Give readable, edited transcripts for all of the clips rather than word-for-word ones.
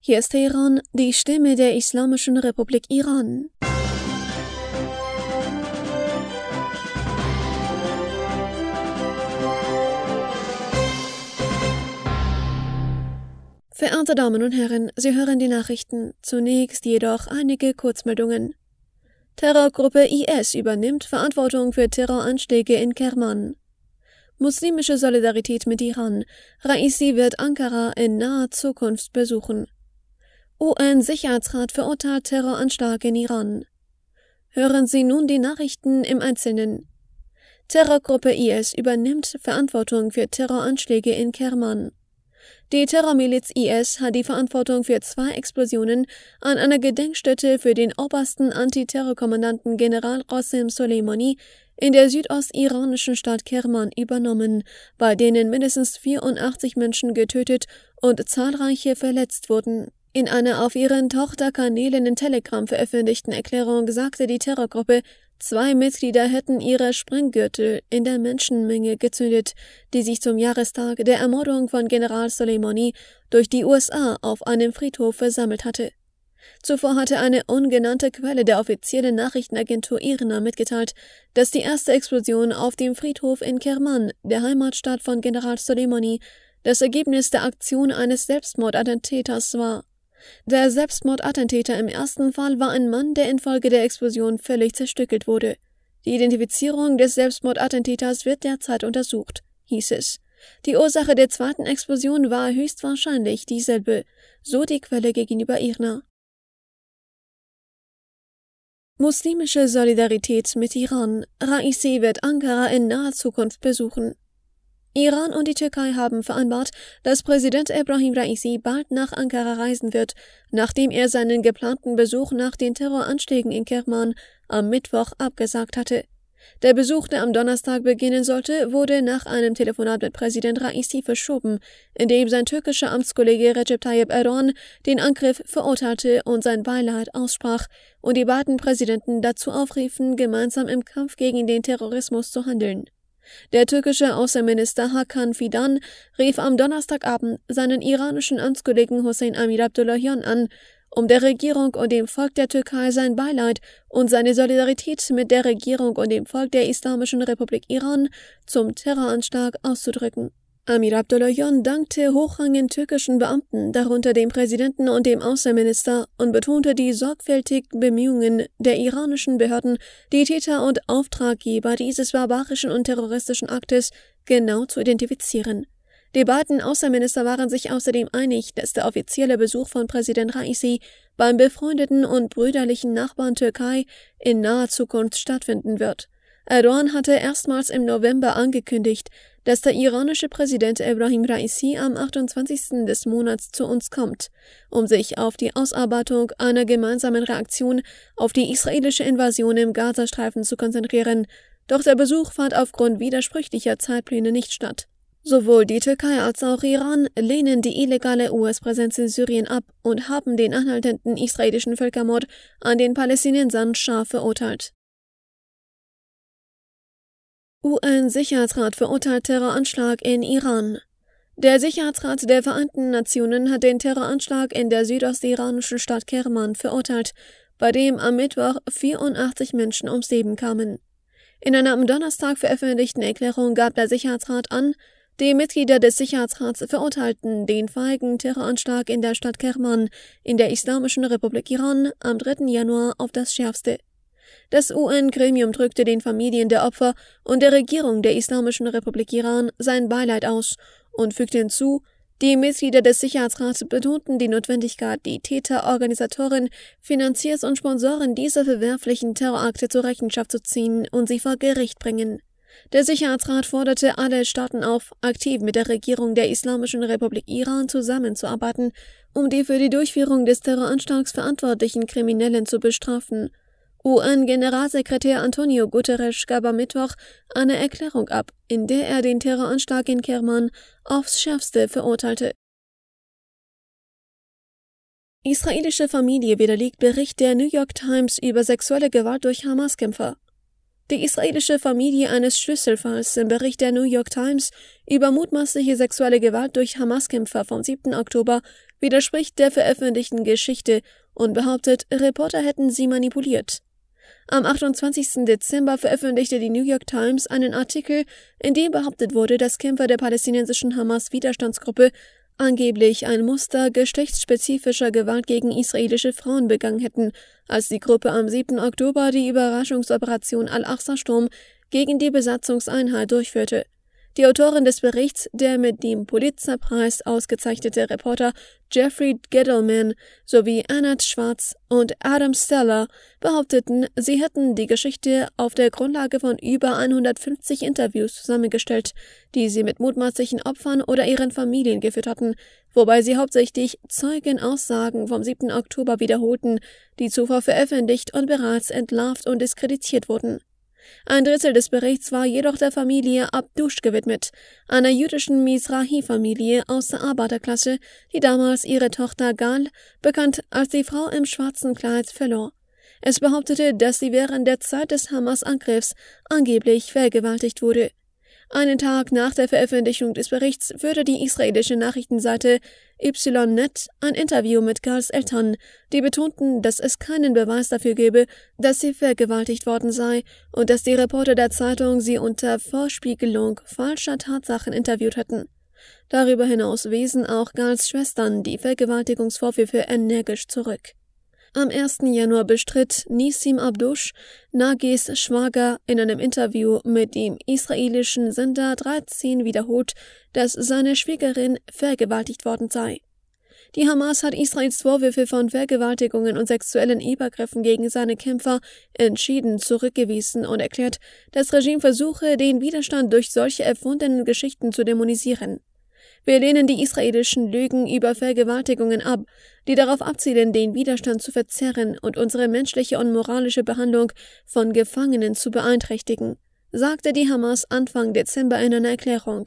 Hier ist Teheran, die Stimme der Islamischen Republik Iran. Verehrte Damen und Herren, Sie hören die Nachrichten. Zunächst jedoch einige Kurzmeldungen. Terrorgruppe IS übernimmt Verantwortung für Terroranschläge in Kerman. Muslimische Solidarität mit Iran. Raisi wird Ankara in naher Zukunft besuchen. UN-Sicherheitsrat verurteilt Terroranschlag in Iran. Hören Sie nun die Nachrichten im Einzelnen. Terrorgruppe IS übernimmt Verantwortung für Terroranschläge in Kerman. Die Terrormiliz IS hat die Verantwortung für 2 Explosionen an einer Gedenkstätte für den obersten Antiterrorkommandanten General Qasem Soleimani in der südostiranischen Stadt Kerman übernommen, bei denen mindestens 84 Menschen getötet und zahlreiche verletzt wurden. In einer auf ihren Tochterkanälen in Telegram veröffentlichten Erklärung sagte die Terrorgruppe, 2 Mitglieder hätten ihre Sprenggürtel in der Menschenmenge gezündet, die sich zum Jahrestag der Ermordung von General Soleimani durch die USA auf einem Friedhof versammelt hatte. Zuvor hatte eine ungenannte Quelle der offiziellen Nachrichtenagentur IRNA mitgeteilt, dass die erste Explosion auf dem Friedhof in Kerman, der Heimatstadt von General Soleimani, das Ergebnis der Aktion eines Selbstmordattentäters war. Der Selbstmordattentäter im ersten Fall war ein Mann, der infolge der Explosion völlig zerstückelt wurde. Die Identifizierung des Selbstmordattentäters wird derzeit untersucht, hieß es. Die Ursache der zweiten Explosion war höchstwahrscheinlich dieselbe, so die Quelle gegenüber IRNA. Muslimische Solidarität mit Iran. Raisi wird Ankara in naher Zukunft besuchen. Iran und die Türkei haben vereinbart, dass Präsident Ebrahim Raisi bald nach Ankara reisen wird, nachdem er seinen geplanten Besuch nach den Terroranschlägen in Kerman am Mittwoch abgesagt hatte. Der Besuch, der am Donnerstag beginnen sollte, wurde nach einem Telefonat mit Präsident Raisi verschoben, in dem sein türkischer Amtskollege Recep Tayyip Erdoğan den Angriff verurteilte und sein Beileid aussprach und die beiden Präsidenten dazu aufriefen, gemeinsam im Kampf gegen den Terrorismus zu handeln. Der türkische Außenminister Hakan Fidan rief am Donnerstagabend seinen iranischen Amtskollegen Hossein Amir Abdullahian an, um der Regierung und dem Volk der Türkei sein Beileid und seine Solidarität mit der Regierung und dem Volk der Islamischen Republik Iran zum Terroranschlag auszudrücken. Amir Abdullahian dankte hochrangigen türkischen Beamten, darunter dem Präsidenten und dem Außenminister, und betonte die sorgfältigen Bemühungen der iranischen Behörden, die Täter und Auftraggeber dieses barbarischen und terroristischen Aktes genau zu identifizieren. Die beiden Außenminister waren sich außerdem einig, dass der offizielle Besuch von Präsident Raisi beim befreundeten und brüderlichen Nachbarn Türkei in naher Zukunft stattfinden wird. Erdoğan hatte erstmals im November angekündigt, dass der iranische Präsident Ebrahim Raisi am 28. des Monats zu uns kommt, um sich auf die Ausarbeitung einer gemeinsamen Reaktion auf die israelische Invasion im Gazastreifen zu konzentrieren, doch der Besuch fand aufgrund widersprüchlicher Zeitpläne nicht statt. Sowohl die Türkei als auch Iran lehnen die illegale US-Präsenz in Syrien ab und haben den anhaltenden israelischen Völkermord an den Palästinensern scharf verurteilt. UN-Sicherheitsrat verurteilt Terroranschlag in Iran. Der Sicherheitsrat der Vereinten Nationen hat den Terroranschlag in der südostiranischen Stadt Kerman verurteilt, bei dem am Mittwoch 84 Menschen ums Leben kamen. In einer am Donnerstag veröffentlichten Erklärung gab der Sicherheitsrat an, die Mitglieder des Sicherheitsrats verurteilten den feigen Terroranschlag in der Stadt Kerman in der Islamischen Republik Iran am 3. Januar auf das Schärfste. Das UN-Gremium drückte den Familien der Opfer und der Regierung der Islamischen Republik Iran sein Beileid aus und fügte hinzu, die Mitglieder des Sicherheitsrats betonten die Notwendigkeit, die Täter, Organisatoren, Finanziers und Sponsoren dieser verwerflichen Terrorakte zur Rechenschaft zu ziehen und sie vor Gericht bringen. Der Sicherheitsrat forderte alle Staaten auf, aktiv mit der Regierung der Islamischen Republik Iran zusammenzuarbeiten, um die für die Durchführung des Terroranschlags verantwortlichen Kriminellen zu bestrafen. UN-Generalsekretär Antonio Guterres gab am Mittwoch eine Erklärung ab, in der er den Terroranschlag in Kerman aufs Schärfste verurteilte. Israelische Familie widerlegt Bericht der New York Times über sexuelle Gewalt durch Hamas-Kämpfer. Die israelische Familie eines Schlüsselfalls im Bericht der New York Times über mutmaßliche sexuelle Gewalt durch Hamas-Kämpfer vom 7. Oktober widerspricht der veröffentlichten Geschichte und behauptet, Reporter hätten sie manipuliert. Am 28. Dezember veröffentlichte die New York Times einen Artikel, in dem behauptet wurde, dass Kämpfer der palästinensischen Hamas-Widerstandsgruppe angeblich ein Muster geschlechtsspezifischer Gewalt gegen israelische Frauen begangen hätten, als die Gruppe am 7. Oktober die Überraschungsoperation Al-Aqsa-Sturm gegen die Besatzungseinheit durchführte. Die Autorin des Berichts, der mit dem Pulitzerpreis ausgezeichnete Reporter Jeffrey Gettleman sowie Anat Schwarz und Adam Steller, behaupteten, sie hätten die Geschichte auf der Grundlage von über 150 Interviews zusammengestellt, die sie mit mutmaßlichen Opfern oder ihren Familien geführt hatten, wobei sie hauptsächlich Zeugenaussagen vom 7. Oktober wiederholten, die zuvor veröffentlicht und bereits entlarvt und diskreditiert wurden. Ein Drittel des Berichts war jedoch der Familie Abdush gewidmet, einer jüdischen Mizrahi-Familie aus der Arbeiterklasse, die damals ihre Tochter Gal, bekannt als die Frau im schwarzen Kleid, verlor. Es behauptete, dass sie während der Zeit des Hamas-Angriffs angeblich vergewaltigt wurde. Einen Tag nach der Veröffentlichung des Berichts führte die israelische Nachrichtenseite Ynet ein Interview mit Gals Eltern, die betonten, dass es keinen Beweis dafür gebe, dass sie vergewaltigt worden sei und dass die Reporter der Zeitung sie unter Vorspiegelung falscher Tatsachen interviewt hätten. Darüber hinaus wiesen auch Gals Schwestern die Vergewaltigungsvorwürfe energisch zurück. Am 1. Januar bestritt Nissim Abdush, Nagis Schwager, in einem Interview mit dem israelischen Sender 13 wiederholt, dass seine Schwiegerin vergewaltigt worden sei. Die Hamas hat Israels Vorwürfe von Vergewaltigungen und sexuellen Übergriffen gegen seine Kämpfer entschieden zurückgewiesen und erklärt, das Regime versuche, den Widerstand durch solche erfundenen Geschichten zu dämonisieren. Wir lehnen die israelischen Lügen über Vergewaltigungen ab, die darauf abzielen, den Widerstand zu verzerren und unsere menschliche und moralische Behandlung von Gefangenen zu beeinträchtigen, sagte die Hamas Anfang Dezember in einer Erklärung.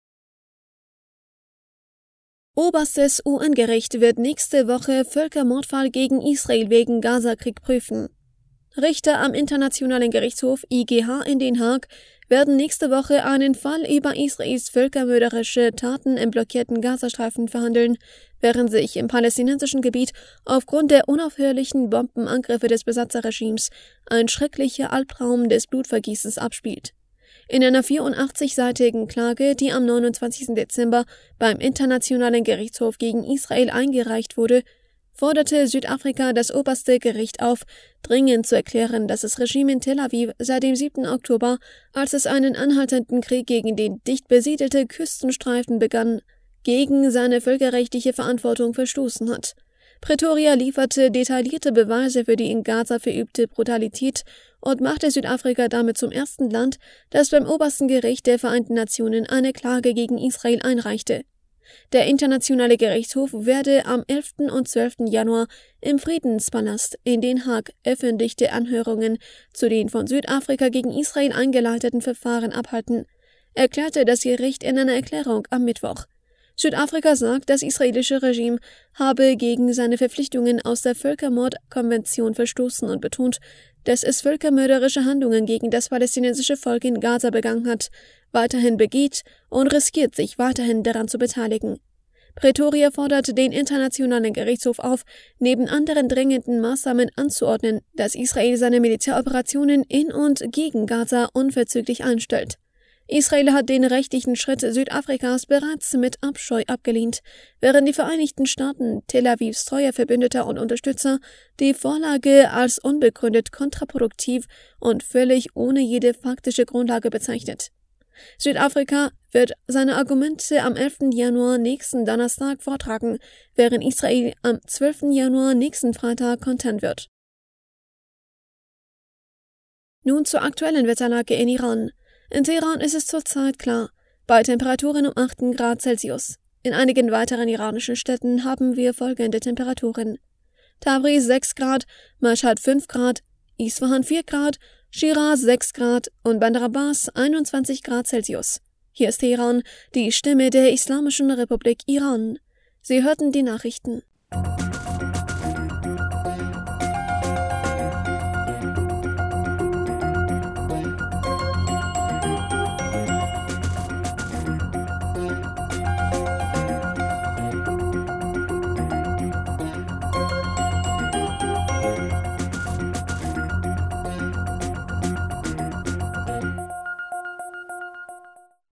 Oberstes UN-Gericht wird nächste Woche Völkermordfall gegen Israel wegen Gaza-Krieg prüfen. Richter am Internationalen Gerichtshof IGH in Den Haag werden nächste Woche einen Fall über Israels völkermörderische Taten im blockierten Gazastreifen verhandeln, während sich im palästinensischen Gebiet aufgrund der unaufhörlichen Bombenangriffe des Besatzerregimes ein schrecklicher Albtraum des Blutvergießens abspielt. In einer 84-seitigen Klage, die am 29. Dezember beim Internationalen Gerichtshof gegen Israel eingereicht wurde, forderte Südafrika das oberste Gericht auf, dringend zu erklären, dass das Regime in Tel Aviv seit dem 7. Oktober, als es einen anhaltenden Krieg gegen den dicht besiedelte Küstenstreifen begann, gegen seine völkerrechtliche Verantwortung verstoßen hat. Pretoria lieferte detaillierte Beweise für die in Gaza verübte Brutalität und machte Südafrika damit zum ersten Land, das beim obersten Gericht der Vereinten Nationen eine Klage gegen Israel einreichte. Der Internationale Gerichtshof werde am 11. und 12. Januar im Friedenspalast in Den Haag öffentliche Anhörungen zu den von Südafrika gegen Israel eingeleiteten Verfahren abhalten, erklärte das Gericht in einer Erklärung am Mittwoch. Südafrika sagt, das israelische Regime habe gegen seine Verpflichtungen aus der Völkermordkonvention verstoßen und betont, dass es völkermörderische Handlungen gegen das palästinensische Volk in Gaza begangen hat, weiterhin begeht und riskiert, sich weiterhin daran zu beteiligen. Pretoria fordert den Internationalen Gerichtshof auf, neben anderen drängenden Maßnahmen anzuordnen, dass Israel seine Militäroperationen in und gegen Gaza unverzüglich einstellt. Israel hat den rechtlichen Schritt Südafrikas bereits mit Abscheu abgelehnt, während die Vereinigten Staaten, Tel Avivs treuer Verbündeter und Unterstützer, die Vorlage als unbegründet kontraproduktiv und völlig ohne jede faktische Grundlage bezeichnet. Südafrika wird seine Argumente am 11. Januar nächsten Donnerstag vortragen, während Israel am 12. Januar nächsten Freitag kontern wird. Nun zur aktuellen Wetterlage in Iran. In Teheran ist es zurzeit klar, bei Temperaturen um 8 Grad Celsius. In einigen weiteren iranischen Städten haben wir folgende Temperaturen: Tabriz 6 Grad, Mashhad 5 Grad, Isfahan 4 Grad, Shiraz 6 Grad und Bandar Abbas 21 Grad Celsius. Hier ist Teheran, die Stimme der Islamischen Republik Iran. Sie hörten die Nachrichten.